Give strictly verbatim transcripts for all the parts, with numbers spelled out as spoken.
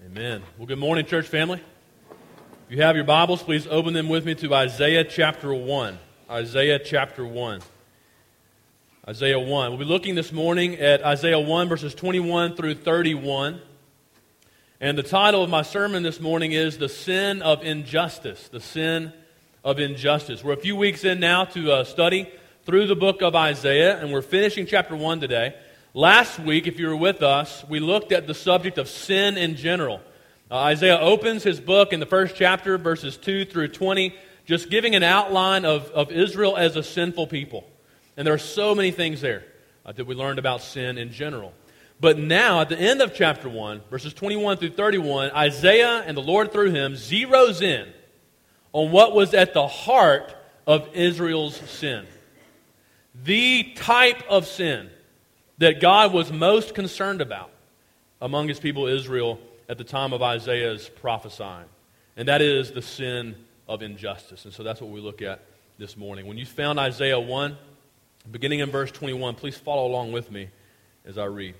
Amen. Well, good morning, church family. If you have your Bibles, please open them with me to Isaiah chapter one. Isaiah chapter one. Isaiah one. We'll be looking this morning at Isaiah one, verses twenty-one through thirty-one. And the title of my sermon this morning is The Sin of Injustice. The Sin of Injustice. We're a few weeks in now to uh, study through the book of Isaiah, and we're finishing chapter one today. Last week, if you were with us, we looked at the subject of sin in general. Uh, Isaiah opens his book in the first chapter, verses two through twenty, just giving an outline of, of Israel as a sinful people. And there are so many things there uh, that we learned about sin in general. But now, at the end of chapter one, verses twenty-one through thirty-one, Isaiah and the Lord through him zeroes in on what was at the heart of Israel's sin. The type of sin that God was most concerned about among his people Israel at the time of Isaiah's prophesying. And that is the sin of injustice. And so that's what we look at this morning. When you found Isaiah one, beginning in verse twenty-one, please follow along with me as I read.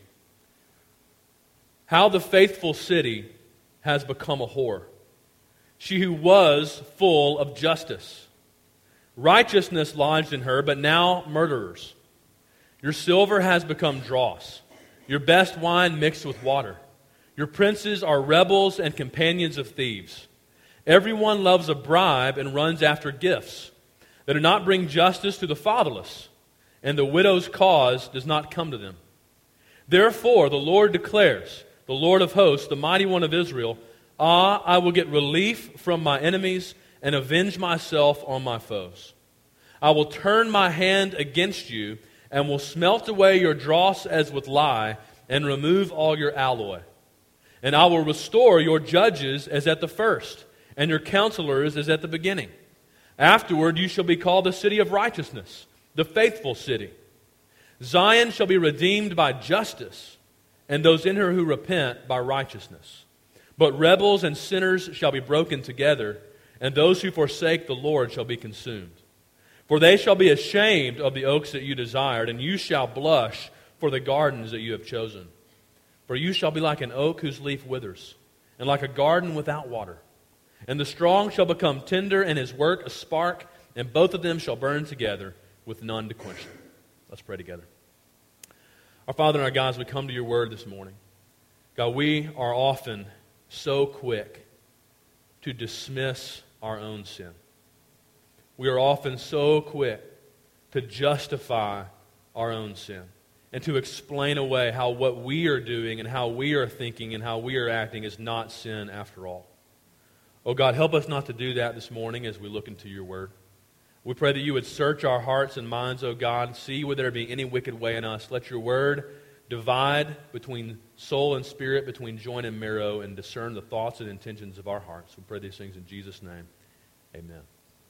How the faithful city has become a whore, she who was full of justice. Righteousness lodged in her, but now murderers. Your silver has become dross, your best wine mixed with water. Your princes are rebels and companions of thieves. Everyone loves a bribe and runs after gifts that do not bring justice to the fatherless, and the widow's cause does not come to them. Therefore, the Lord declares, the Lord of hosts, the mighty one of Israel, Ah, I will get relief from my enemies and avenge myself on my foes. I will turn my hand against you and will smelt away your dross as with lye, and remove all your alloy. And I will restore your judges as at the first, and your counselors as at the beginning. Afterward you shall be called the city of righteousness, the faithful city. Zion shall be redeemed by justice, and those in her who repent by righteousness. But rebels and sinners shall be broken together, and those who forsake the Lord shall be consumed. For they shall be ashamed of the oaks that you desired, and you shall blush for the gardens that you have chosen. For you shall be like an oak whose leaf withers, and like a garden without water. And the strong shall become tender, and his work a spark, and both of them shall burn together with none to quench them. Let's pray together. Our Father and our God, as we come to your word this morning, God, we are often so quick to dismiss our own sin. We are often so quick to justify our own sin and to explain away how what we are doing and how we are thinking and how we are acting is not sin after all. Oh God, help us not to do that this morning as we look into your word. We pray that you would search our hearts and minds, oh God, see whether there be any wicked way in us. Let your word divide between soul and spirit, between joint and marrow, and discern the thoughts and intentions of our hearts. We pray these things in Jesus' name. Amen.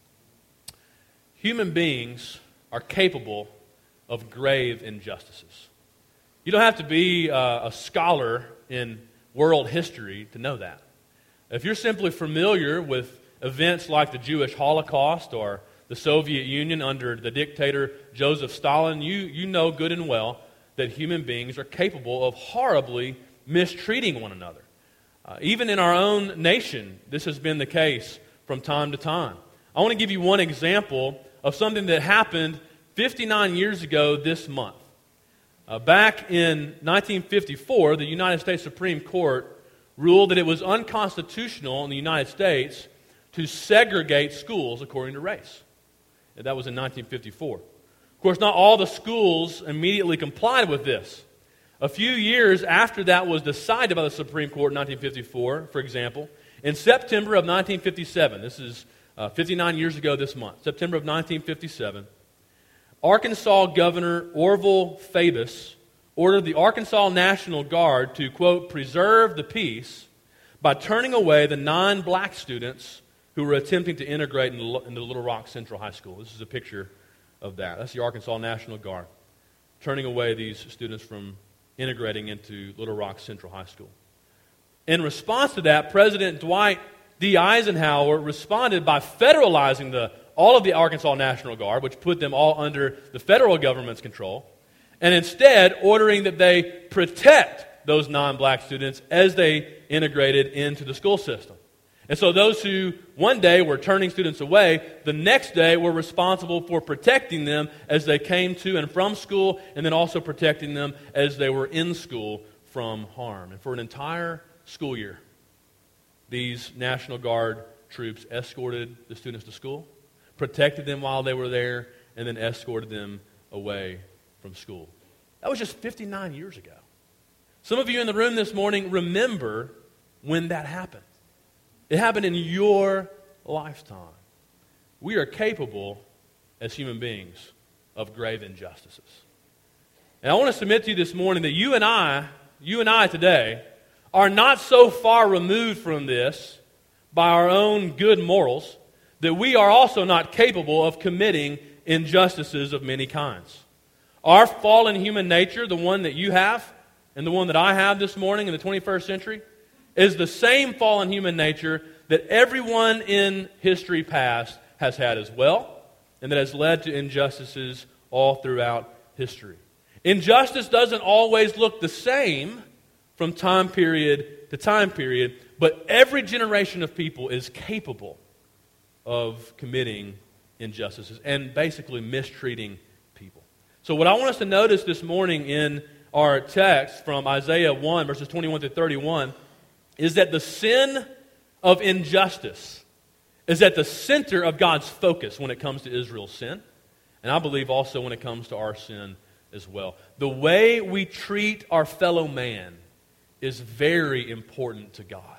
Human beings are capable of grave injustices. You don't have to be uh, a scholar in world history to know that. If you're simply familiar with events like the Jewish Holocaust or the Soviet Union under the dictator Joseph Stalin, you, you know good and well that human beings are capable of horribly mistreating one another. Uh, even in our own nation, this has been the case from time to time. I want to give you one example of something that happened fifty-nine years ago this month. Uh, back in nineteen fifty-four, the United States Supreme Court ruled that it was unconstitutional in the United States to segregate schools according to race. And that was in nineteen fifty-four. Of course, not all the schools immediately complied with this. A few years after that was decided by the Supreme Court in nineteen fifty-four, for example, in September of nineteen fifty-seven, this is Uh, fifty-nine years ago this month, September of nineteen fifty-seven, Arkansas Governor Orville Fabus ordered the Arkansas National Guard to, quote, preserve the peace by turning away the nine black students who were attempting to integrate into, into Little Rock Central High School. This is a picture of that. That's the Arkansas National Guard, turning away these students from integrating into Little Rock Central High School. In response to that, President Dwight D. Eisenhower responded by federalizing the, all of the Arkansas National Guard, which put them all under the federal government's control, and instead ordering that they protect those non-black students as they integrated into the school system. And so those who one day were turning students away, the next day were responsible for protecting them as they came to and from school, and then also protecting them as they were in school from harm. And for an entire school year, these National Guard troops escorted the students to school, protected them while they were there, and then escorted them away from school. That was just fifty-nine years ago. Some of you in the room this morning remember when that happened. It happened in your lifetime. We are capable as human beings of grave injustices. And I want to submit to you this morning that you and I, you and I today, are not so far removed from this by our own good morals that we are also not capable of committing injustices of many kinds. Our fallen human nature, the one that you have and the one that I have this morning in the twenty-first century, is the same fallen human nature that everyone in history past has had as well, and that has led to injustices all throughout history. Injustice doesn't always look the same from time period to time period, but every generation of people is capable of committing injustices and basically mistreating people. So what I want us to notice this morning in our text from Isaiah one, verses twenty-one through thirty-one, is that the sin of injustice is at the center of God's focus when it comes to Israel's sin, and I believe also when it comes to our sin as well. The way we treat our fellow man is very important to God.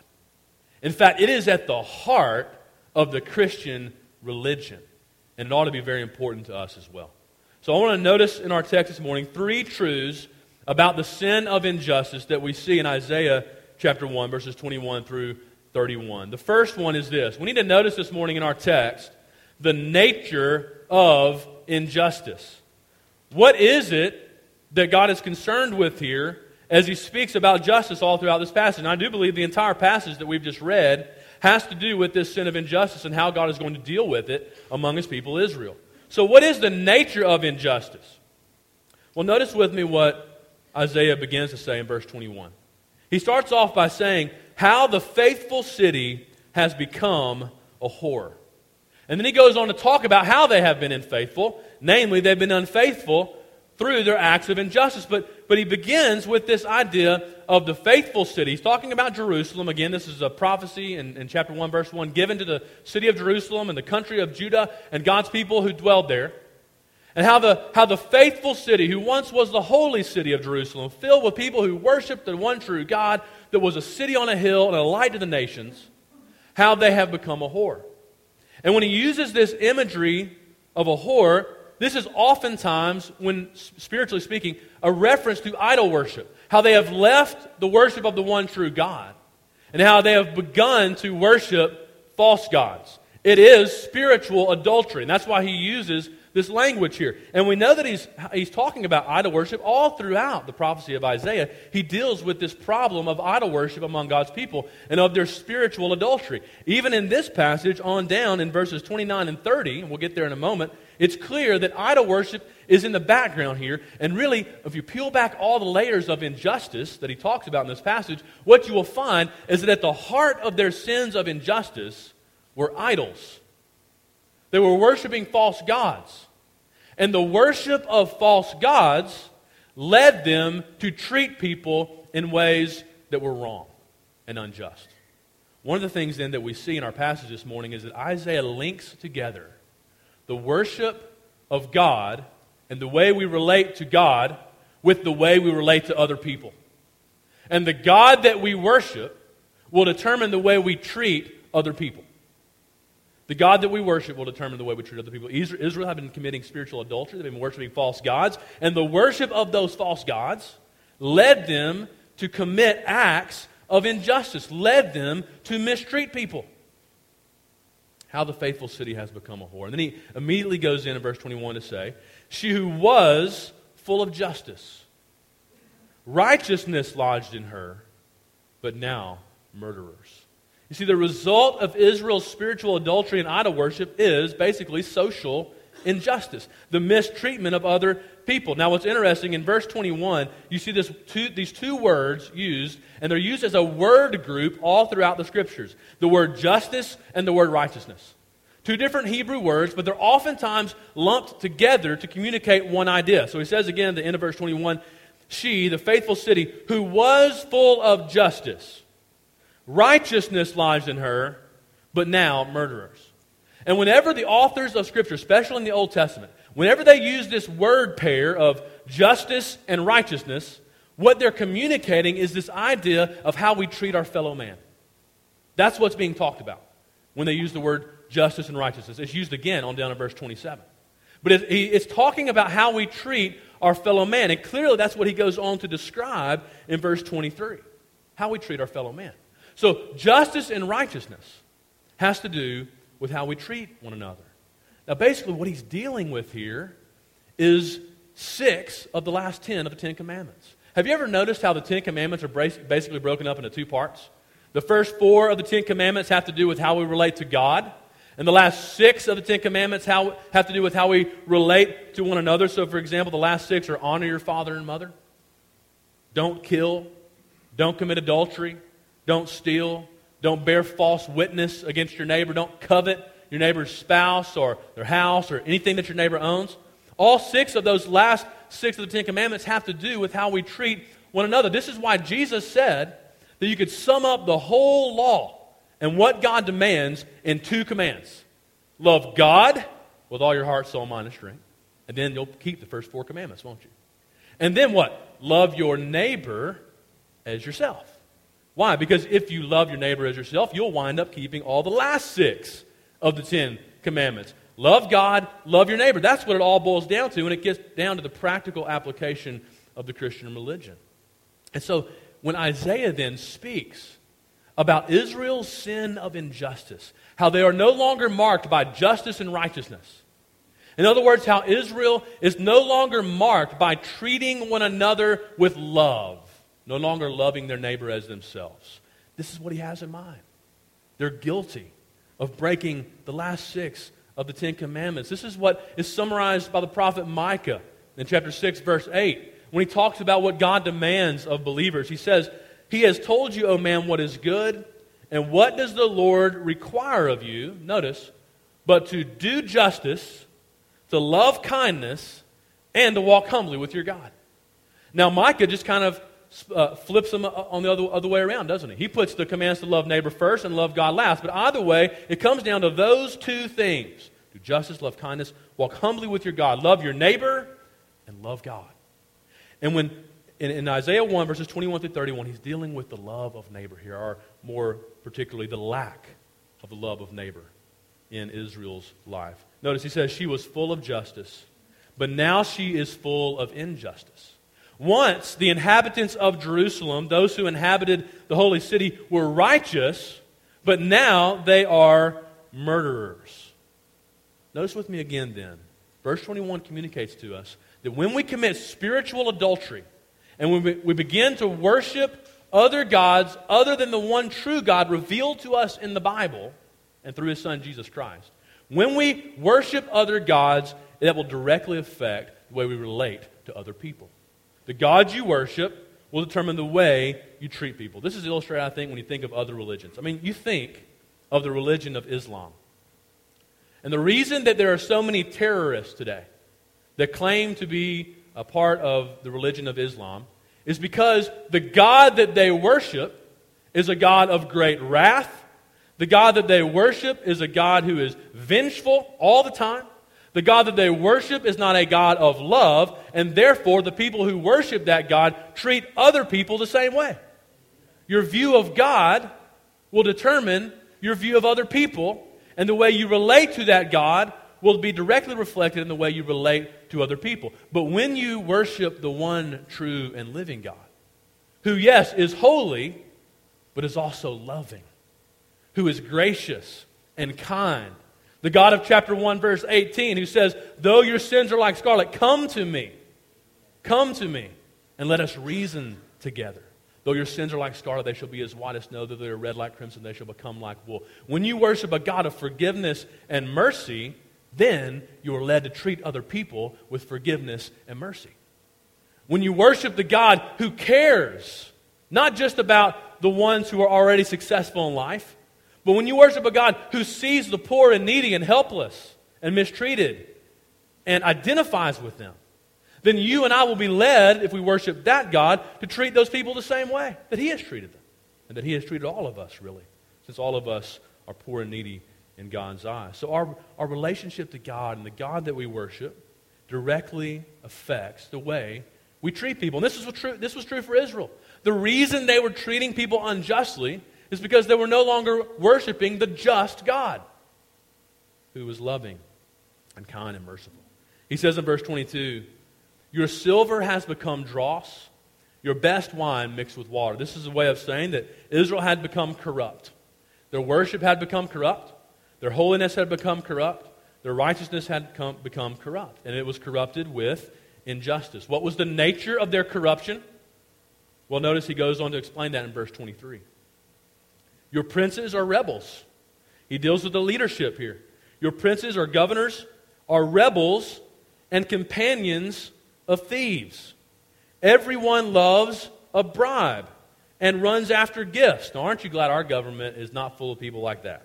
In fact, it is at the heart of the Christian religion, and it ought to be very important to us as well. So I want to notice in our text this morning three truths about the sin of injustice that we see in Isaiah chapter one, verses twenty-one through thirty-one. The first one is this. We need to notice this morning in our text the nature of injustice. What is it that God is concerned with here as He speaks about justice all throughout this passage? And I do believe the entire passage that we've just read has to do with this sin of injustice and how God is going to deal with it among His people Israel. So what is the nature of injustice? Well, notice with me what Isaiah begins to say in verse twenty-one. He starts off by saying, how the faithful city has become a whore. And then he goes on to talk about how they have been unfaithful. Namely, they've been unfaithful through their acts of injustice. But, but he begins with this idea of the faithful city. He's talking about Jerusalem. Again, this is a prophecy in, in chapter one, verse one, given to the city of Jerusalem and the country of Judah and God's people who dwelled there. And how the, how the faithful city, who once was the holy city of Jerusalem, filled with people who worshiped the one true God, that was a city on a hill and a light to the nations, how they have become a whore. And when he uses this imagery of a whore, this is oftentimes, when spiritually speaking, a reference to idol worship. How they have left the worship of the one true God, and how they have begun to worship false gods. It is spiritual adultery, and that's why he uses this language here. And we know that he's, he's talking about idol worship all throughout the prophecy of Isaiah. He deals with this problem of idol worship among God's people and of their spiritual adultery. Even in this passage on down in verses twenty-nine and thirty, and we'll get there in a moment, it's clear that idol worship is in the background here. And really, if you peel back all the layers of injustice that he talks about in this passage, what you will find is that at the heart of their sins of injustice were idols. They were worshiping false gods. And the worship of false gods led them to treat people in ways that were wrong and unjust. One of the things then that we see in our passage this morning is that Isaiah links together the worship of God and the way we relate to God with the way we relate to other people. And the God that we worship will determine the way we treat other people. The God that we worship will determine the way we treat other people. Israel have been committing spiritual adultery. They've been worshiping false gods. And the worship of those false gods led them to commit acts of injustice, led them to mistreat people. How the faithful city has become a whore. And then he immediately goes in in verse twenty-one to say, she who was full of justice, righteousness lodged in her, but now murderers. You see, the result of Israel's spiritual adultery and idol worship is basically social injustice, the mistreatment of other people. Now what's interesting, in verse twenty-one, you see this two, these two words used, and they're used as a word group all throughout the Scriptures. The word justice and the word righteousness. Two different Hebrew words, but they're oftentimes lumped together to communicate one idea. So he says again at the end of verse twenty-one, she, the faithful city, who was full of justice, righteousness lodged in her, but now murderers. And whenever the authors of Scripture, especially in the Old Testament, whenever they use this word pair of justice and righteousness, what they're communicating is this idea of how we treat our fellow man. That's what's being talked about when they use the word justice and righteousness. It's used again on down in verse twenty-seven. But it's talking about how we treat our fellow man. And clearly that's what he goes on to describe in verse twenty-three. How we treat our fellow man. So justice and righteousness has to do with how we treat one another. Now basically what he's dealing with here is six of the last ten of the Ten Commandments. Have you ever noticed how the Ten Commandments are basically broken up into two parts? The first four of the Ten Commandments have to do with how we relate to God. And the last six of the Ten Commandments how, have to do with how we relate to one another. So for example, the last six are honor your father and mother. Don't kill. Don't commit adultery. Don't steal. Don't bear false witness against your neighbor. Don't covet your neighbor's spouse or their house or anything that your neighbor owns. All six of those last six of the Ten Commandments have to do with how we treat one another. This is why Jesus said that you could sum up the whole law and what God demands in two commands. Love God with all your heart, soul, mind, and strength. And then you'll keep the first four commandments, won't you? And then what? Love your neighbor as yourself. Why? Because if you love your neighbor as yourself, you'll wind up keeping all the last six of the Ten Commandments. Love God, love your neighbor. That's what it all boils down to, and it gets down to the practical application of the Christian religion. And so when Isaiah then speaks about Israel's sin of injustice, how they are no longer marked by justice and righteousness. In other words, how Israel is no longer marked by treating one another with love, no longer loving their neighbor as themselves. This is what he has in mind. They're guilty of breaking the last six of the Ten Commandments. This is what is summarized by the prophet Micah in chapter six, verse eight. When he talks about what God demands of believers, he says, He has told you, O man, what is good, and what does the Lord require of you? Notice, but to do justice, to love kindness, and to walk humbly with your God. Now Micah just kind of uh, flips them on the other, other way around, doesn't he? He puts the commands to love neighbor first and love God last. But either way, it comes down to those two things. Do justice, love kindness, walk humbly with your God. Love your neighbor and love God. And when in, in Isaiah one, verses twenty-one through thirty-one, he's dealing with the love of neighbor here, or more particularly the lack of the love of neighbor in Israel's life. Notice he says she was full of justice, but now she is full of injustice. Once the inhabitants of Jerusalem, those who inhabited the holy city, were righteous, but now they are murderers. Notice with me again then, verse twenty-one communicates to us that when we commit spiritual adultery and when we, we begin to worship other gods other than the one true God revealed to us in the Bible and through His Son Jesus Christ, when we worship other gods, that will directly affect the way we relate to other people. The gods you worship will determine the way you treat people. This is illustrated, I think, when you think of other religions. I mean, you think of the religion of Islam. And the reason that there are so many terrorists today that claim to be a part of the religion of Islam is because the God that they worship is a God of great wrath. The God that they worship is a God who is vengeful all the time. The God that they worship is not a God of love, and therefore the people who worship that God treat other people the same way. Your view of God will determine your view of other people, and the way you relate to that God will be directly reflected in the way you relate to other people. But when you worship the one true and living God, who, yes, is holy, but is also loving, who is gracious and kind, the God of chapter one, verse eighteen, who says, though your sins are like scarlet, come to me. Come to me, and let us reason together. Though your sins are like scarlet, they shall be as white as snow. Though they are red like crimson, they shall become like wool. When you worship a God of forgiveness and mercy, then you are led to treat other people with forgiveness and mercy. When you worship the God who cares, not just about the ones who are already successful in life, but when you worship a God who sees the poor and needy and helpless and mistreated and identifies with them, then you and I will be led, if we worship that God, to treat those people the same way that He has treated them. And that He has treated all of us, really, since all of us are poor and needy in God's eyes. So our, our relationship to God and the God that we worship directly affects the way we treat people. And this was true, this was true for Israel. The reason they were treating people unjustly is because they were no longer worshiping the just God, who was loving and kind and merciful. He says in verse twenty-two, your silver has become dross, your best wine mixed with water. This is a way of saying that Israel had become corrupt. Their worship had become corrupt. Their holiness had become corrupt. Their righteousness had come, become corrupt. And it was corrupted with injustice. What was the nature of their corruption? Well, notice he goes on to explain that in verse twenty-three. Your princes are rebels. He deals with the leadership here. Your princes or governors are rebels and companions of thieves. Everyone loves a bribe and runs after gifts. Now, aren't you glad our government is not full of people like that?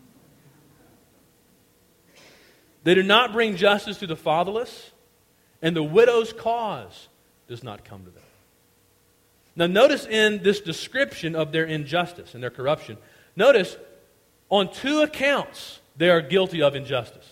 They do not bring justice to the fatherless, and the widow's cause does not come to them. Now, notice in this description of their injustice and their corruption, notice on two accounts they are guilty of injustice.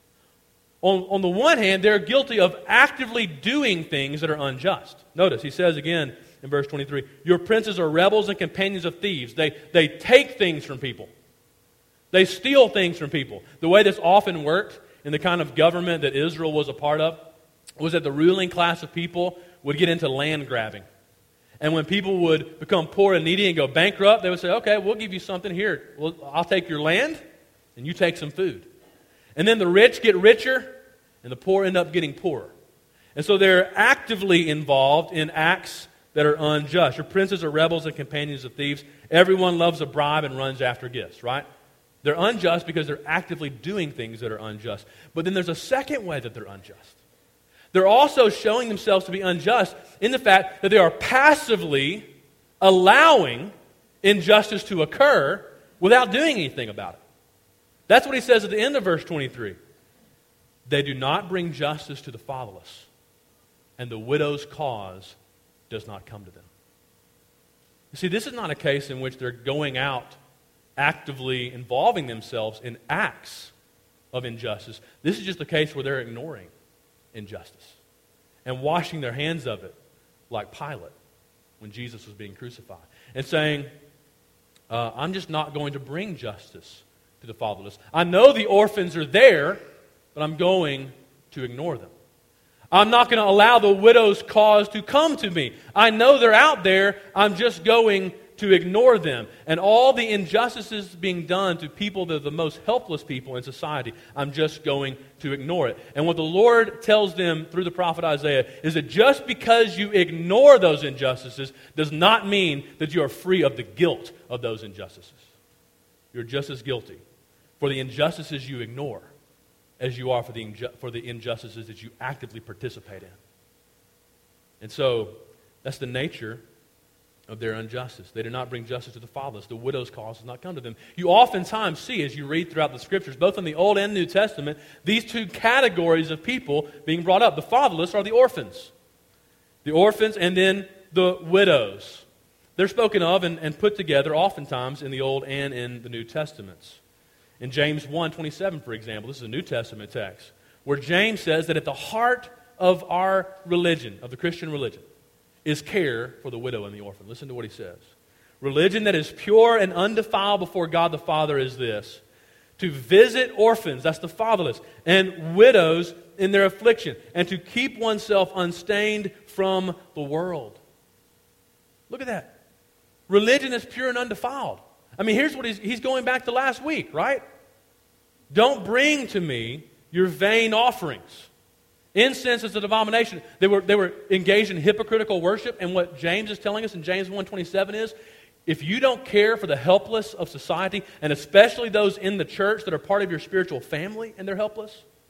On, on the one hand, they're guilty of actively doing things that are unjust. Notice, he says again in verse twenty-three, your princes are rebels and companions of thieves. They, they take things from people. They steal things from people. The way this often worked in the kind of government that Israel was a part of was that the ruling class of people would get into land grabbing. And when people would become poor and needy and go bankrupt, they would say, okay, we'll give you something here. Well, I'll take your land and you take some food. And then the rich get richer, and the poor end up getting poorer. And so they're actively involved in acts that are unjust. Your princes are rebels and companions of thieves. Everyone loves a bribe and runs after gifts, right? They're unjust because they're actively doing things that are unjust. But then there's a second way that they're unjust. They're also showing themselves to be unjust in the fact that they are passively allowing injustice to occur without doing anything about it. That's what he says at the end of verse twenty-three. They do not bring justice to the fatherless, and the widow's cause does not come to them. You see, this is not a case in which they're going out actively involving themselves in acts of injustice. This is just a case where they're ignoring injustice and washing their hands of it like Pilate when Jesus was being crucified and saying, uh, I'm just not going to bring justice to the fatherless. I know the orphans are there, but I'm going to ignore them. I'm not going to allow the widow's cause to come to me. I know they're out there. I'm just going to ignore them. And all the injustices being done to people that are the most helpless people in society, I'm just going to ignore it. And what the Lord tells them through the prophet Isaiah is that just because you ignore those injustices does not mean that you are free of the guilt of those injustices. You're just as guilty for the injustices you ignore as you are for the, inju- for the injustices that you actively participate in. And so, that's the nature of their injustice. They do not bring justice to the fatherless. The widow's cause does not come to them. You oftentimes see, as you read throughout the Scriptures, both in the Old and New Testament, these two categories of people being brought up. The fatherless are the orphans. The orphans and then the widows. They're spoken of and, and put together oftentimes in the Old and in the New Testaments. In James one twenty-seven, for example, this is a New Testament text, where James says that at the heart of our religion, of the Christian religion, is care for the widow and the orphan. Listen to what he says. Religion that is pure and undefiled before God the Father is this: to visit orphans, that's the fatherless, and widows in their affliction, and to keep oneself unstained from the world. Look at that. Religion is pure and undefiled. I mean, here's what he's, he's going back to last week, right? Don't bring to me your vain offerings. Incense is an abomination. They were, they were engaged in hypocritical worship, and what James is telling us in James one twenty-seven is, if you don't care for the helpless of society, and especially those in the church that are part of your spiritual family and they're helpless,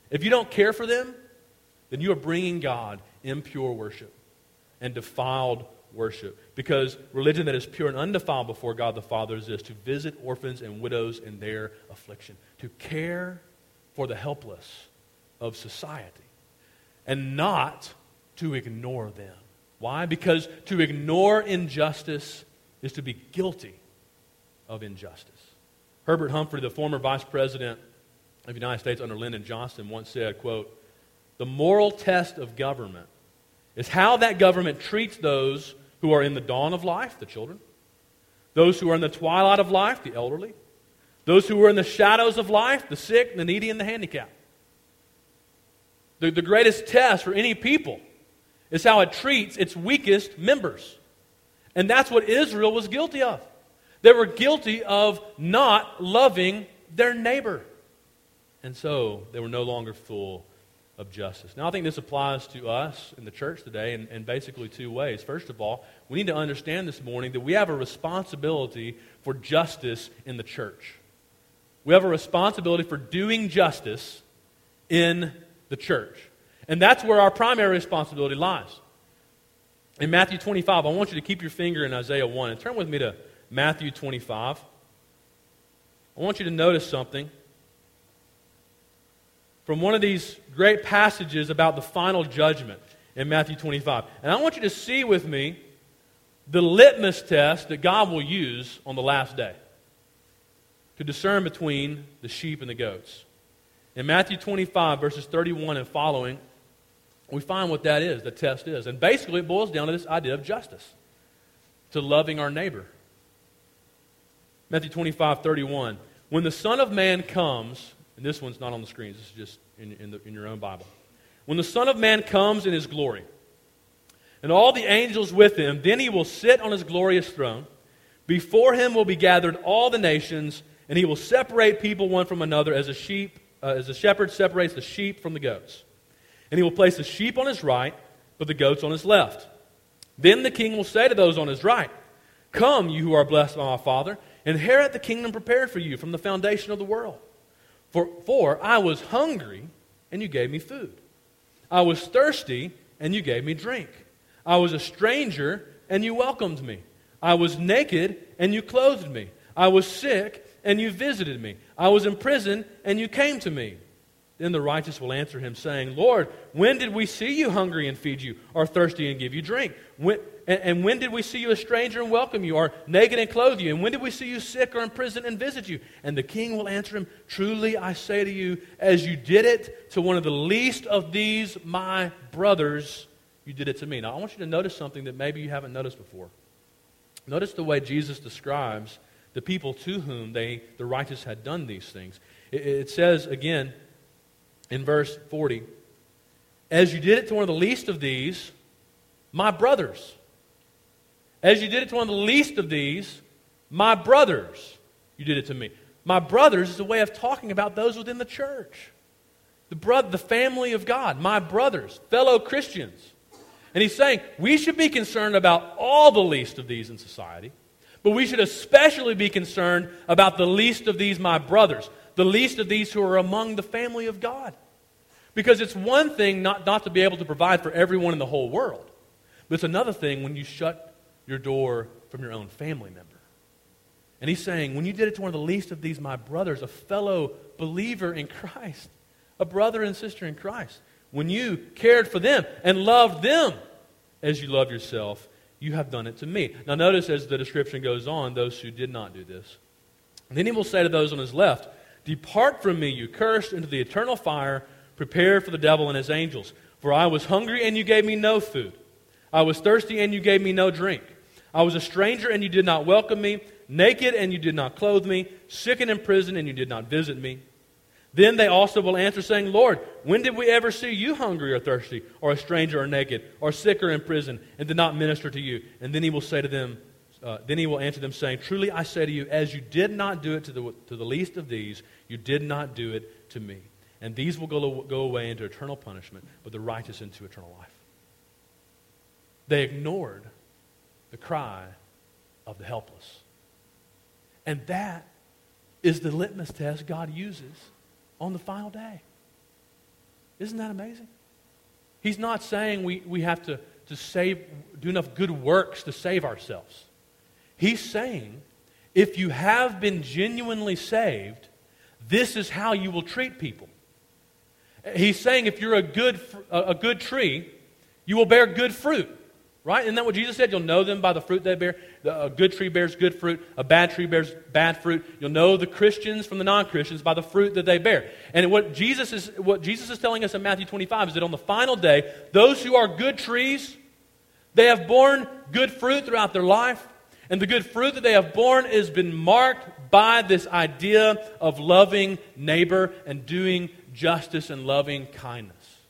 If you don't care for them, then you are bringing God impure worship and defiled worship. Because religion that is pure and undefiled before God the Father is this: to visit orphans and widows in their affliction, to care for the helpless of society, and not to ignore them. Why? Because to ignore injustice is to be guilty of injustice. Herbert Humphrey, the former vice president of the United States under Lyndon Johnson, once said, quote, "The moral test of government is how that government treats those who are in the dawn of life, the children, those who are in the twilight of life, the elderly, those who are in the shadows of life, the sick, the needy, and the handicapped." The, the greatest test for any people is how it treats its weakest members. And that's what Israel was guilty of. They were guilty of not loving their neighbor. And so they were no longer full of justice. Now I think this applies to us in the church today in, in basically two ways. First of all, we need to understand this morning that we have a responsibility for justice in the church. We have a responsibility for doing justice in the church. And that's where our primary responsibility lies. In Matthew twenty-five, I want you to keep your finger in Isaiah one and turn with me to Matthew twenty-five. I want you to notice something from one of these great passages about the final judgment in Matthew twenty-five. And I want you to see with me the litmus test that God will use on the last day to discern between the sheep and the goats. In Matthew twenty-five, verses thirty-one and following, we find what that is, the test is. And basically it boils down to this idea of justice, to loving our neighbor. Matthew twenty-five, thirty-one. When the Son of Man comes, and this one's not on the screen, this is just in, in, the, in your own Bible. When the Son of Man comes in His glory, and all the angels with Him, then He will sit on His glorious throne. Before Him will be gathered all the nations, and He will separate people one from another as a sheep, uh, as a shepherd separates the sheep from the goats. And He will place the sheep on His right, but the goats on His left. Then the King will say to those on His right, "Come, you who are blessed by my Father, inherit the kingdom prepared for you from the foundation of the world. For, for I was hungry, and you gave me food. I was thirsty, and you gave me drink. I was a stranger, and you welcomed me. I was naked, and you clothed me. I was sick, and you visited me. I was in prison, and you came to me." Then the righteous will answer Him, saying, "Lord, when did we see you hungry and feed you, or thirsty and give you drink? When, and, and when did we see you a stranger and welcome you, or naked and clothe you? And when did we see you sick or in prison and visit you?" And the King will answer him, "Truly I say to you, as you did it to one of the least of these my brothers, you did it to me." Now I want you to notice something that maybe you haven't noticed before. Notice the way Jesus describes the people to whom they, the righteous, had done these things. It, it says again, in verse forty, "As you did it to one of the least of these, my brothers." As you did it to one of the least of these, my brothers, you did it to me. My brothers is a way of talking about those within the church. The, bro- the family of God, my brothers, fellow Christians. And He's saying we should be concerned about all the least of these in society, but we should especially be concerned about the least of these, my brothers. The least of these who are among the family of God. Because it's one thing not, not to be able to provide for everyone in the whole world. But it's another thing when you shut your door from your own family member. And He's saying, when you did it to one of the least of these, my brothers, a fellow believer in Christ, a brother and sister in Christ, when you cared for them and loved them as you love yourself, you have done it to me. Now notice as the description goes on, those who did not do this. And then He will say to those on His left, "Depart from me, you cursed, into the eternal fire, prepared for the devil and his angels. For I was hungry, and you gave me no food. I was thirsty, and you gave me no drink. I was a stranger, and you did not welcome me. Naked, and you did not clothe me. Sick and in prison, and you did not visit me." Then they also will answer, saying, "Lord, when did we ever see you hungry or thirsty, or a stranger or naked, or sick or in prison, and did not minister to you?" And then He will say to them, Uh, then He will answer them, saying, "Truly I say to you, as you did not do it to the, to the least of these, you did not do it to me. And these will go, go away into eternal punishment, but the righteous into eternal life." They ignored the cry of the helpless. And that is the litmus test God uses on the final day. Isn't that amazing? He's not saying we, we have to, to save, do enough good works to save ourselves. He's saying, if you have been genuinely saved, this is how you will treat people. He's saying if you're a good, a good tree, you will bear good fruit. Right? Isn't that what Jesus said? You'll know them by the fruit they bear. A good tree bears good fruit. A bad tree bears bad fruit. You'll know the Christians from the non-Christians by the fruit that they bear. And what Jesus is what Jesus is telling us in Matthew twenty-five is that on the final day, those who are good trees, they have borne good fruit throughout their life. And the good fruit that they have borne has been marked by this idea of loving neighbor and doing justice and loving kindness.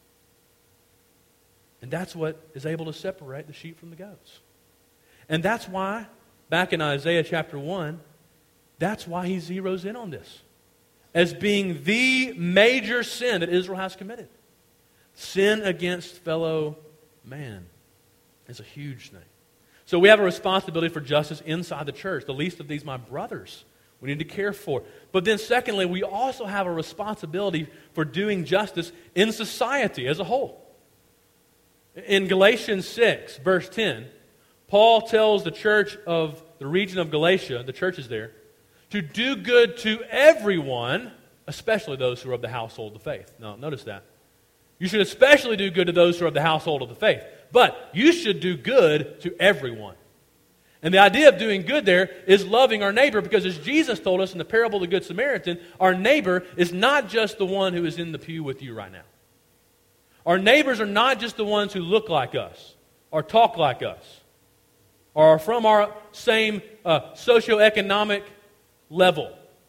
And that's what is able to separate the sheep from the goats. And that's why, back in Isaiah chapter one, that's why he zeroes in on this as being the major sin that Israel has committed. Sin against fellow man is a huge thing. So we have a responsibility for justice inside the church. The least of these, my brothers, we need to care for. But then secondly, we also have a responsibility for doing justice in society as a whole. In Galatians six, verse ten, Paul tells the church of the region of Galatia, the churches there, to do good to everyone, especially those who are of the household of faith. Now, notice that. You should especially do good to those who are of the household of the faith. But you should do good to everyone. And the idea of doing good there is loving our neighbor, because as Jesus told us in the parable of the Good Samaritan, our neighbor is not just the one who is in the pew with you right now. Our neighbors are not just the ones who look like us, or talk like us, or are from our same uh, socioeconomic level.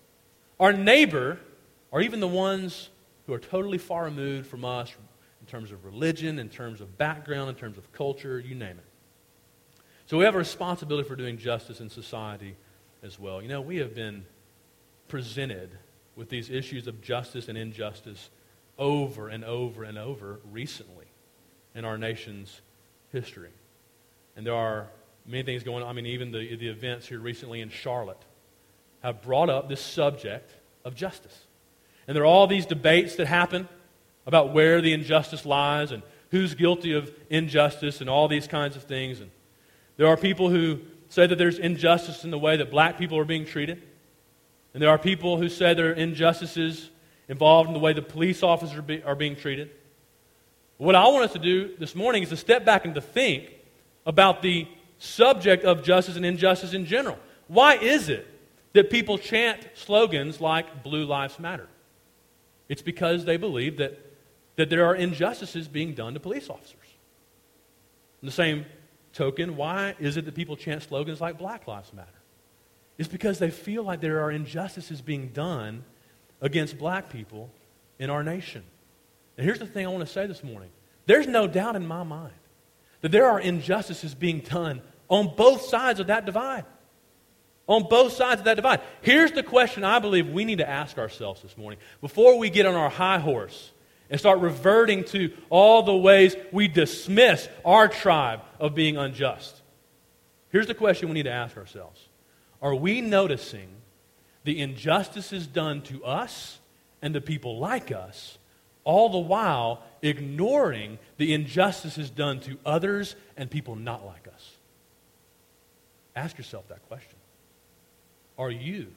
Our neighbor are even the ones who are totally far removed from us in terms of religion, in terms of background, in terms of culture, you name it. So we have a responsibility for doing justice in society as well. You know, we have been presented with these issues of justice and injustice over and over and over recently in our nation's history. And there are many things going on. I mean, even the, the events here recently in Charlotte have brought up this subject of justice. And there are all these debates that happen about where the injustice lies and who's guilty of injustice and all these kinds of things. And there are people who say that there's injustice in the way that black people are being treated. And there are people who say there are injustices involved in the way the police officers are, be, are being treated. What I want us to do this morning is to step back and to think about the subject of justice and injustice in general. Why is it that people chant slogans like Blue Lives Matter? It's because they believe that, that there are injustices being done to police officers. In the same token, why is it that people chant slogans like Black Lives Matter? It's because they feel like there are injustices being done against black people in our nation. And here's the thing I want to say this morning. There's no doubt in my mind that there are injustices being done on both sides of that divide. On both sides of that divide. Here's the question I believe we need to ask ourselves this morning before we get on our high horse and start reverting to all the ways we dismiss our tribe of being unjust. Here's the question we need to ask ourselves. Are we noticing the injustices done to us and to people like us, all the while ignoring the injustices done to others and people not like us? Ask yourself that question. Are you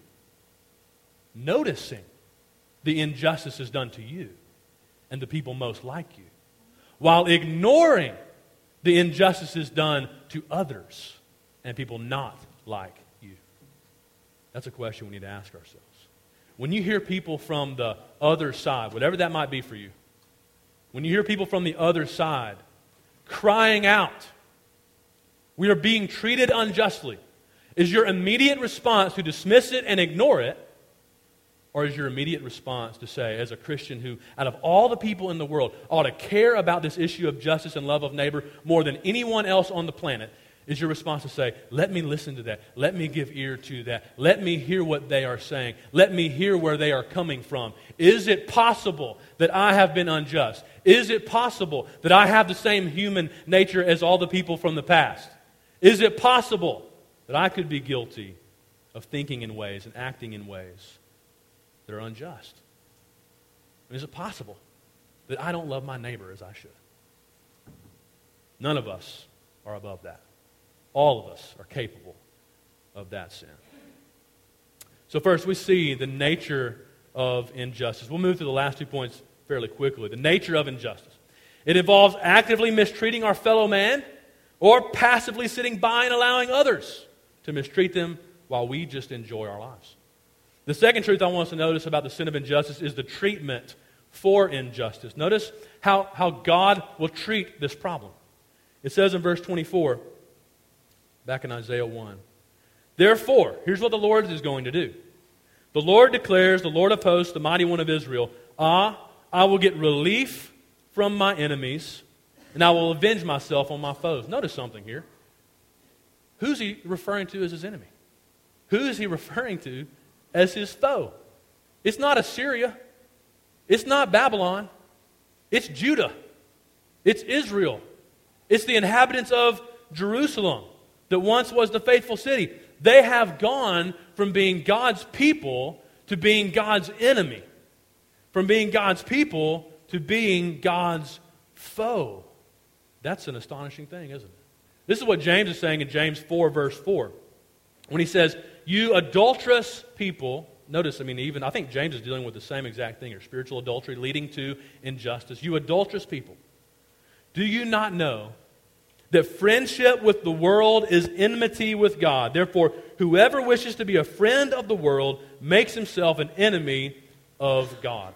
noticing the injustices done to you and the people most like you, while ignoring the injustices done to others and people not like you? That's a question we need to ask ourselves. When you hear people from the other side, whatever that might be for you, when you hear people from the other side crying out, we are being treated unjustly, is your immediate response to dismiss it and ignore it? Or is your immediate response to say, as a Christian who, out of all the people in the world, ought to care about this issue of justice and love of neighbor more than anyone else on the planet, is your response to say, let me listen to that. Let me give ear to that. Let me hear what they are saying. Let me hear where they are coming from. Is it possible that I have been unjust? Is it possible that I have the same human nature as all the people from the past? Is it possible that I could be guilty of thinking in ways and acting in ways that are unjust? Is it possible? that I don't love my neighbor as I should. None of us are above that. All of us are capable of that sin. So first, we see the nature of injustice. We'll move to the last two points fairly quickly. The nature of injustice. It involves actively mistreating our fellow man or passively sitting by and allowing others to mistreat them while we just enjoy our lives. The second truth I want us to notice about the sin of injustice is the treatment for injustice. Notice how, how God will treat this problem. It says in verse twenty-four, back in Isaiah one, therefore, here's what the Lord is going to do. The Lord declares, the Lord of hosts, the mighty one of Israel, ah, I will get relief from my enemies, and I will avenge myself on my foes. Notice something here. Who's he referring to as his enemy? Who is he referring to as his foe? It's not Assyria. It's not Babylon. It's Judah. It's Israel. It's the inhabitants of Jerusalem that once was the faithful city. They have gone from being God's people to being God's enemy. From being God's people to being God's foe. That's an astonishing thing, isn't it? This is what James is saying in James four, verse four. When he says, you adulterous people, notice, I mean, even, I think James is dealing with the same exact thing here, spiritual adultery leading to injustice. You adulterous people, do you not know that friendship with the world is enmity with God? Therefore, whoever wishes to be a friend of the world makes himself an enemy of God.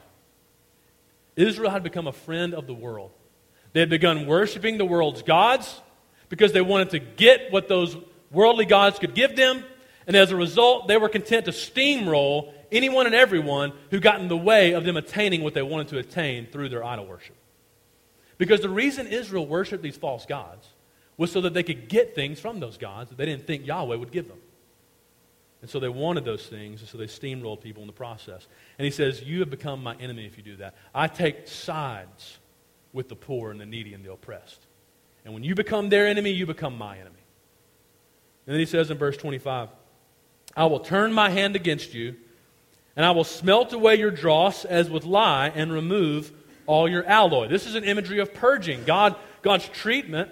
Israel had become a friend of the world. They had begun worshiping the world's gods because they wanted to get what those worldly gods could give them. And as a result, they were content to steamroll anyone and everyone who got in the way of them attaining what they wanted to attain through their idol worship. Because the reason Israel worshiped these false gods was so that they could get things from those gods that they didn't think Yahweh would give them. And so they wanted those things, and so they steamrolled people in the process. And he says, you have become my enemy if you do that. I take sides with the poor and the needy and the oppressed. And when you become their enemy, you become my enemy. And then he says in verse twenty-five, I will turn my hand against you, and I will smelt away your dross as with lye, and remove all your alloy. This is an imagery of purging. God, God's treatment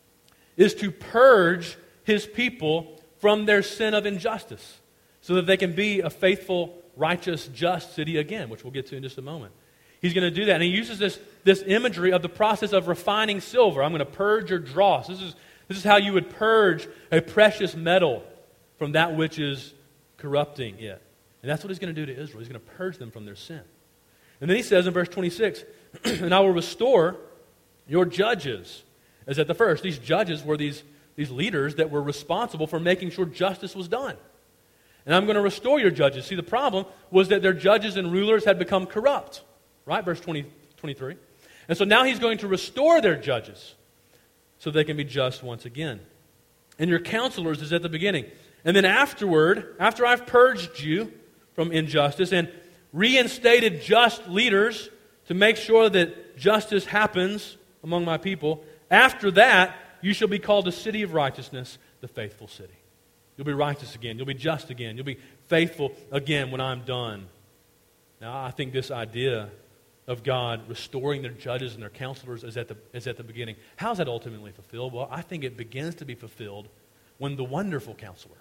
is to purge his people from their sin of injustice so that they can be a faithful, righteous, just city again, which we'll get to in just a moment. He's going to do that. And he uses this, this imagery of the process of refining silver. I'm going to purge your dross. This is, this is how you would purge a precious metal from that which is corrupting it. And that's what he's going to do to Israel. He's going to purge them from their sin. And then he says in verse twenty-six, and I will restore your judges as at the first. These judges were these, these leaders that were responsible for making sure justice was done. And I'm going to restore your judges. See, the problem was that their judges and rulers had become corrupt. Right? Verse twenty, twenty-three. And so now he's going to restore their judges so they can be just once again. And your counselors is at the beginning. And then afterward, after I've purged you from injustice and reinstated just leaders to make sure that justice happens among my people, after that, you shall be called the city of righteousness, the faithful city. You'll be righteous again. You'll be just again. You'll be faithful again when I'm done. Now, I think this idea of God restoring their judges and their counselors is at the, is at the beginning. How is that ultimately fulfilled? Well, I think it begins to be fulfilled when the wonderful counselor,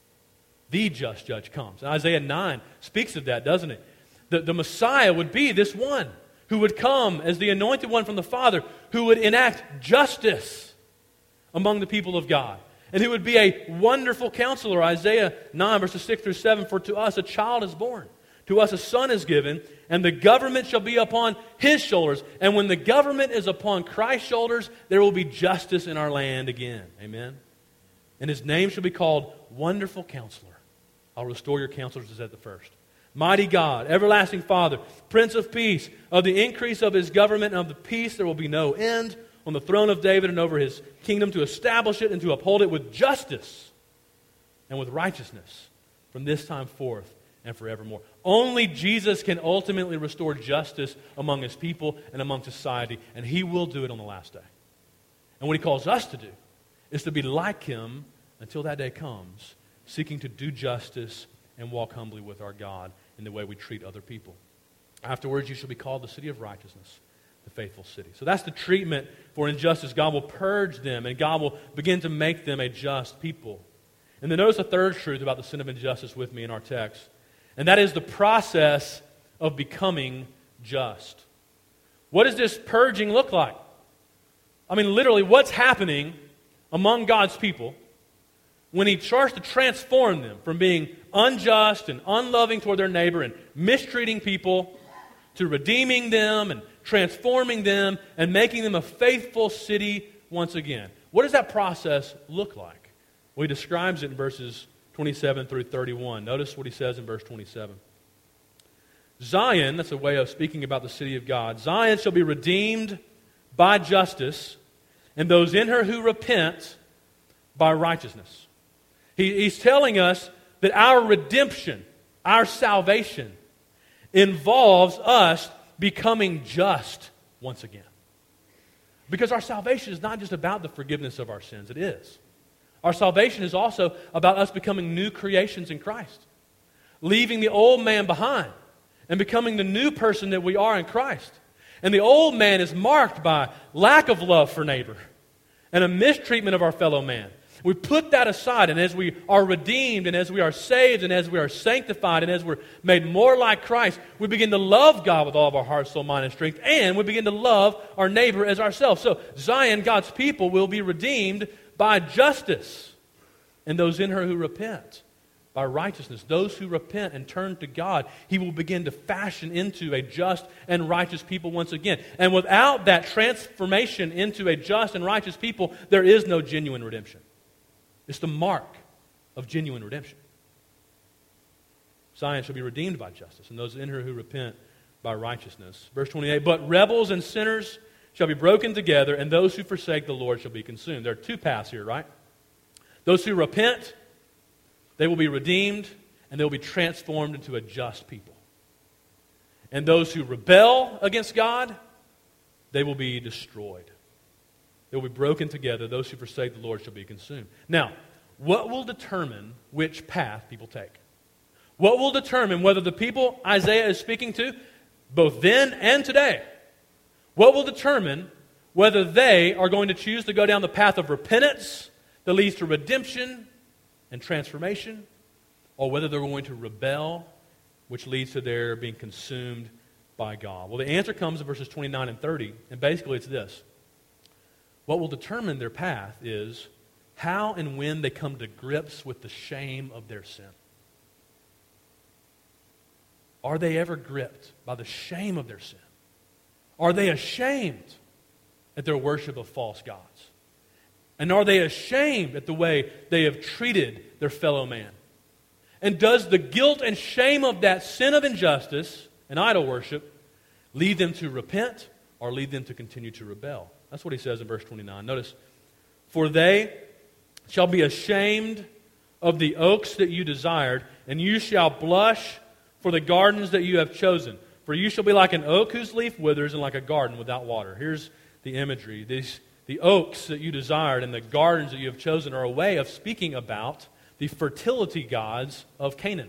the just judge, comes. And Isaiah nine speaks of that, doesn't it? The, the Messiah would be this one who would come as the anointed one from the Father, who would enact justice among the people of God, and who would be a wonderful counselor. Isaiah nine, verses six through seven, for to us a child is born, to us a son is given, and the government shall be upon his shoulders. And when the government is upon Christ's shoulders, there will be justice in our land again. Amen? And his name shall be called Wonderful Counselor. I'll restore your counselors as at the first. Mighty God, Everlasting Father, Prince of Peace. Of the increase of his government and of the peace there will be no end on the throne of David and over his kingdom, to establish it and to uphold it with justice and with righteousness from this time forth and forevermore. Only Jesus can ultimately restore justice among his people and among society, and he will do it on the last day. And what he calls us to do is to be like him until that day comes, seeking to do justice and walk humbly with our God in the way we treat other people. Afterwards, you shall be called the city of righteousness, the faithful city. So that's the treatment for injustice. God will purge them, and God will begin to make them a just people. And then notice a third truth about the sin of injustice with me in our text, and that is the process of becoming just. What does this purging look like? I mean, literally, what's happening among God's people when He starts to transform them from being unjust and unloving toward their neighbor and mistreating people to redeeming them and transforming them and making them a faithful city once again? What does that process look like? Well, He describes it in verses twenty-seven through thirty-one. Notice what He says in verse twenty-seven. Zion, that's a way of speaking about the city of God. Zion shall be redeemed by justice, and those in her who repent by righteousness. He, he's telling us that our redemption, our salvation, involves us becoming just once again. Because our salvation is not just about the forgiveness of our sins. It is. Our salvation is also about us becoming new creations in Christ. Leaving the old man behind and becoming the new person that we are in Christ. And the old man is marked by lack of love for neighbor and a mistreatment of our fellow man. We put that aside, and as we are redeemed, and as we are saved, and as we are sanctified, and as we're made more like Christ, we begin to love God with all of our heart, soul, mind, and strength, and we begin to love our neighbor as ourselves. So Zion, God's people, will be redeemed by justice, and those in her who repent by righteousness. Those who repent and turn to God, He will begin to fashion into a just and righteous people once again. And without that transformation into a just and righteous people, there is no genuine redemption. It's the mark of genuine redemption. Zion shall be redeemed by justice, and those in her who repent by righteousness. Verse twenty-eight, but rebels and sinners shall be broken together, and those who forsake the Lord shall be consumed. There are two paths here, right? Those who repent, they will be redeemed, and they will be transformed into a just people. And those who rebel against God, they will be destroyed. They will be broken together. Those who forsake the Lord shall be consumed. Now, what will determine which path people take? What will determine whether the people Isaiah is speaking to, both then and today, what will determine whether they are going to choose to go down the path of repentance that leads to redemption and transformation, or whether they're going to rebel, which leads to their being consumed by God? Well, the answer comes in verses twenty-nine and thirty, and basically it's this. What will determine their path is how and when they come to grips with the shame of their sin. Are they ever gripped by the shame of their sin? Are they ashamed at their worship of false gods? And are they ashamed at the way they have treated their fellow man? And does the guilt and shame of that sin of injustice and idol worship lead them to repent or lead them to continue to rebel? That's what he says in verse twenty-nine. Notice, for they shall be ashamed of the oaks that you desired, and you shall blush for the gardens that you have chosen. For you shall be like an oak whose leaf withers, and like a garden without water. Here's the imagery. These, the oaks that you desired and the gardens that you have chosen are a way of speaking about the fertility gods of Canaan.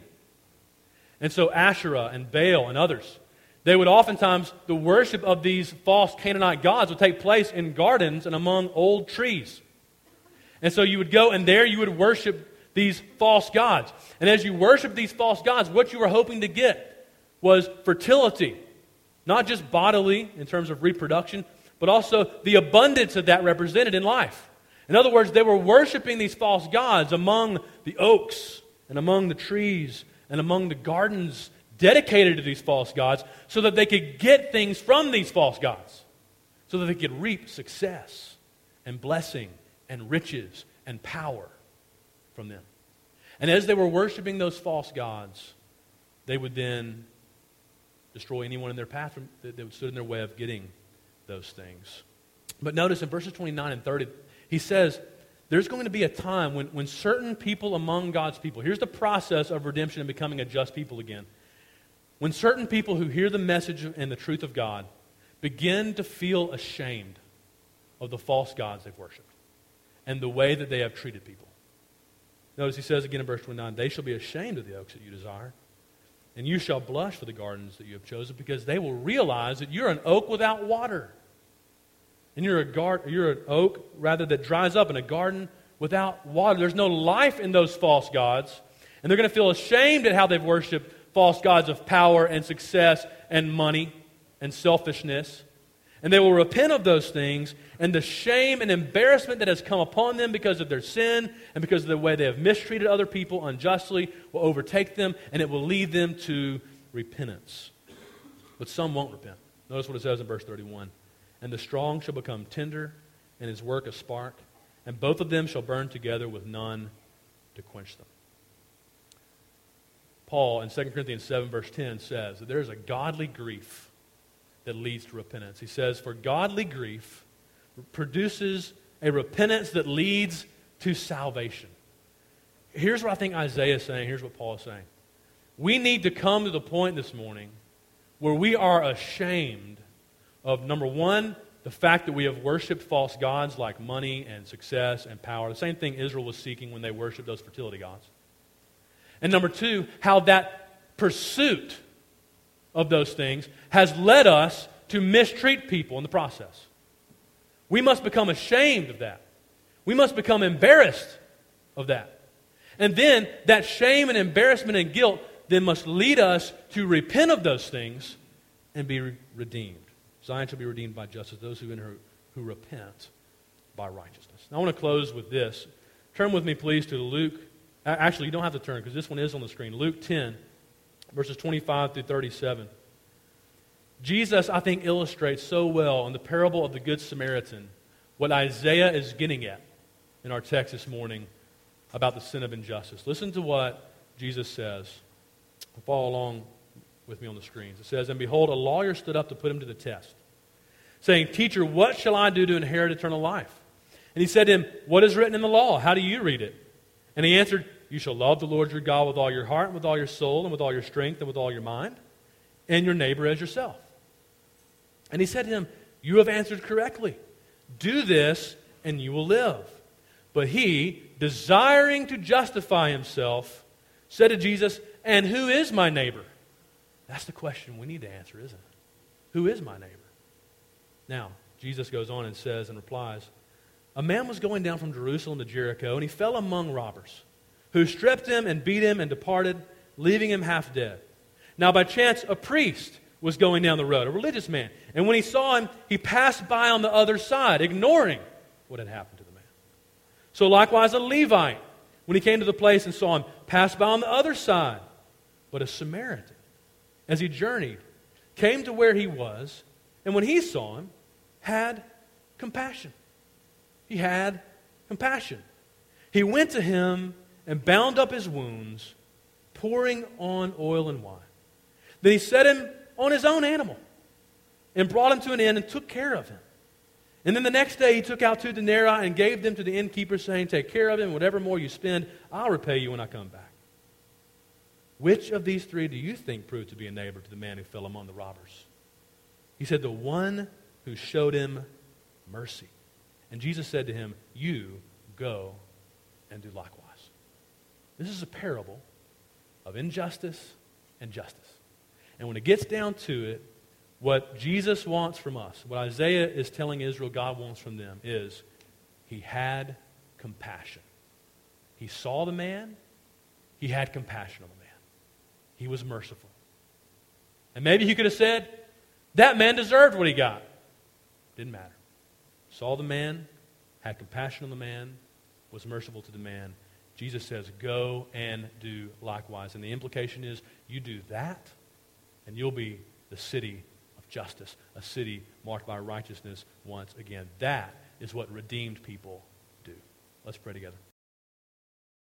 And so Asherah and Baal and others, they would oftentimes, the worship of these false Canaanite gods would take place in gardens and among old trees. And so you would go and there you would worship these false gods. And as you worship these false gods, what you were hoping to get was fertility. Not just bodily in terms of reproduction, but also the abundance of that represented in life. In other words, they were worshiping these false gods among the oaks and among the trees and among the gardens dedicated to these false gods so that they could get things from these false gods, so that they could reap success and blessing and riches and power from them. And as they were worshiping those false gods, they would then destroy anyone in their path that would stood in their way of getting those things. But notice in verses twenty-nine and thirty, he says there's going to be a time when, when certain people among God's people, here's the process of redemption and becoming a just people again. When certain people who hear the message and the truth of God begin to feel ashamed of the false gods they've worshipped and the way that they have treated people. Notice he says again in verse twenty-nine, they shall be ashamed of the oaks that you desire, And you shall blush for the gardens that you have chosen, because they will realize that you're an oak without water. And you're a gar- you're an oak, rather, that dries up in a garden without water. There's no life in those false gods. And they're going to feel ashamed at how they've worshipped false gods of power and success and money and selfishness. And they will repent of those things, and the shame and embarrassment that has come upon them because of their sin and because of the way they have mistreated other people unjustly will overtake them, and it will lead them to repentance. But some won't repent. Notice what it says in verse thirty-one. And the strong shall become tender, and his work a spark, and both of them shall burn together with none to quench them. Paul in Second Corinthians seven verse ten says that there is a godly grief that leads to repentance. He says, for godly grief produces a repentance that leads to salvation. Here's what I think Isaiah is saying. Here's what Paul is saying. We need to come to the point this morning where we are ashamed of, number one, the fact that we have worshipped false gods like money and success and power. The same thing Israel was seeking when they worshipped those fertility gods. And number two, how that pursuit of those things has led us to mistreat people in the process. We must become ashamed of that. We must become embarrassed of that. And then that shame and embarrassment and guilt then must lead us to repent of those things and be re- redeemed. Zion shall be redeemed by justice, those who, enter, who repent by righteousness. Now I want to close with this. Turn with me, please, to Luke. Actually, you don't have to turn because this one is on the screen. Luke ten, verses twenty-five through thirty-seven. Jesus, I think, illustrates so well in the parable of the Good Samaritan what Isaiah is getting at in our text this morning about the sin of injustice. Listen to what Jesus says. Follow along with me on the screens. It says, and behold, a lawyer stood up to put him to the test, saying, Teacher, what shall I do to inherit eternal life? And he said to him, what is written in the law? How do you read it? And he answered, you shall love the Lord your God with all your heart, and with all your soul, and with all your strength, and with all your mind, and your neighbor as yourself. And he said to him, you have answered correctly. Do this, and you will live. But he, desiring to justify himself, said to Jesus, and who is my neighbor? That's the question we need to answer, isn't it? Who is my neighbor? Now, Jesus goes on and says and replies, a man was going down from Jerusalem to Jericho, and he fell among robbers, who stripped him and beat him and departed, leaving him half dead. Now by chance a priest was going down the road, a religious man, and when he saw him, he passed by on the other side, ignoring what had happened to the man. So likewise a Levite, when he came to the place and saw him, passed by on the other side. But a Samaritan, as he journeyed, came to where he was, and when he saw him, had compassion. He had compassion. He went to him and bound up his wounds, pouring on oil and wine. Then he set him on his own animal and brought him to an inn and took care of him. And then the next day he took out two denarii and gave them to the innkeeper, saying, take care of him, whatever more you spend, I'll repay you when I come back. Which of these three do you think proved to be a neighbor to the man who fell among the robbers? He said, the one who showed him mercy. And Jesus said to him, you go and do likewise. This is a parable of injustice and justice. And when it gets down to it, what Jesus wants from us, what Isaiah is telling Israel God wants from them is he had compassion. He saw the man, he had compassion on the man. He was merciful. And maybe he could have said, that man deserved what he got. Didn't matter. Saw the man, had compassion on the man, was merciful to the man. Jesus says, go and do likewise. And the implication is, you do that, and you'll be the city of justice, a city marked by righteousness once again. That is what redeemed people do. Let's pray together.